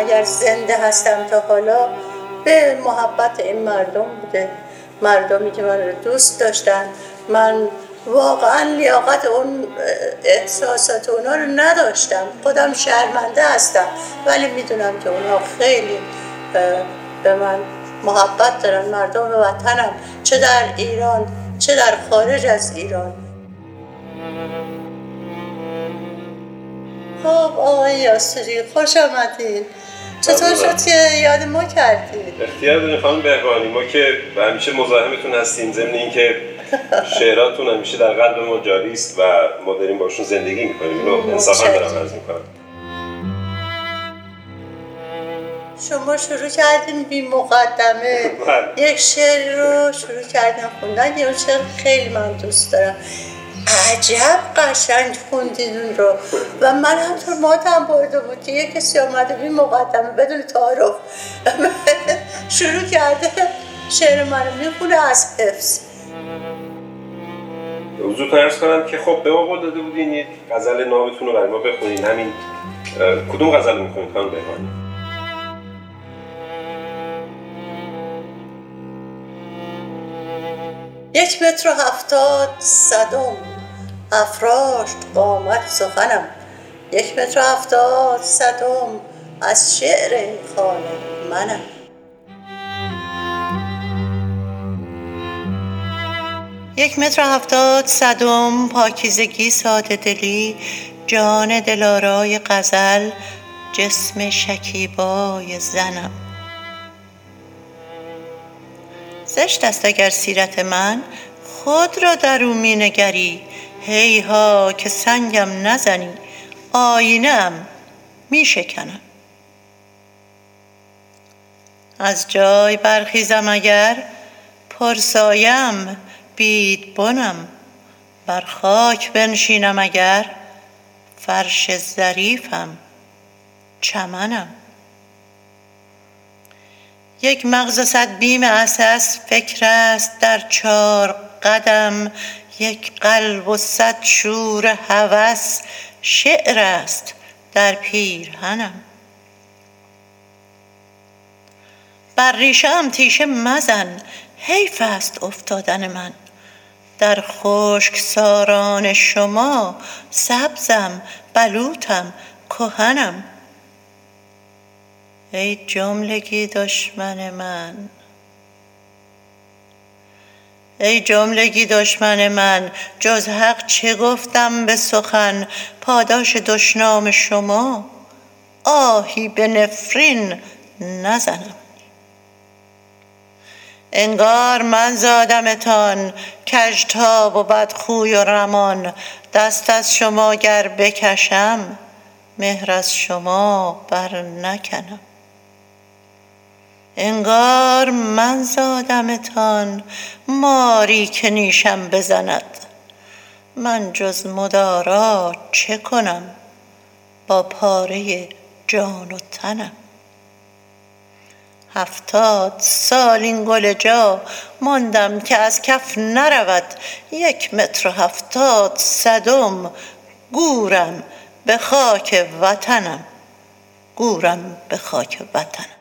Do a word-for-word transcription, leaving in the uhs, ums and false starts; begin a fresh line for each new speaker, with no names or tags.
اگر زنده هستم تا حالا به محبت این مردم بوده، مردمی که من رو دوست داشتن. من واقعا لیاقت اون احساسات اونا رو نداشتم، خودم شرمنده هستم، ولی میدونم که اونا خیلی به من محبت دارن، مردم وطنم، چه در ایران چه در خارج از ایران. خب آقای یاسری خوش آمدین. چطور شد که یاد ما کردید؟
اختیار دارین خانم بهبانی، ما که همیشه مزاحمتون هستیم، ضمن اینکه شعراتون همیشه در قلب ما جاری است و ما داریم باشون زندگی میکنیم. اینو انصافا دارم عرض میکنم.
شما شروع کردین بی مقدمه یک شعر رو شروع کردین خوندن. یه شعر خیلی من دوست دارم، عجب قشنگ خوندین اون رو و من همطور ماتم برده بود که یک کسی آمده بی مقدمه بدون تعارف شروع کرده شعر من رو میخونه از حفظ.
حضورتون عرض کنم که خب به ما قول داده بودین یک غزل نامتون رو برای ما بخونین. همین کدوم غزل رو میخونید خانم بهبانی؟
یک متر و هفتاد صدم افراشت قامت سخنم، یک متر و هفتاد صدم از شعر خانه منم. یک متر و هفتاد صدم پاکیزگی ساده دلی، جان دلارای غزل، جسم شکیبای زنم. زشت است اگر سیرت من خود را در او می نگری، هیها که سنگم نزنی آینه ام می شکنم. از جای برخیزم اگر پرسایم بیدبنم، بر خاک بنشینم اگر فرش ظریفم چمنم. یک مغز صد بیم عسس فکر است در چار قدم، یک قلب و صد شور هوس شعر است در پیرهنم. بر ریشه ام تیشه مزن، حیف است افتادن من، در خشکساران شما سبزم بلوطم کهنم. ای جملگی دشمن من، ای جملگی دشمن من، جز حق چه گفتم به سخن، پاداش دشنام شما آهی به نفرین نزنم. انگار من زادمتان کژتاب و بدخوی و رمان، دست از شما گر بکشم مهر از شما بر نکنم. انگار من زادمتان ماری که نیشم بزند، من جز مدارا چه کنم با پاره جان و تنم. هفتاد سال این گل جا ماندم که از کف نرود، یک متر و هفتاد صدم گورم به خاک وطنم، گورم به خاک وطنم.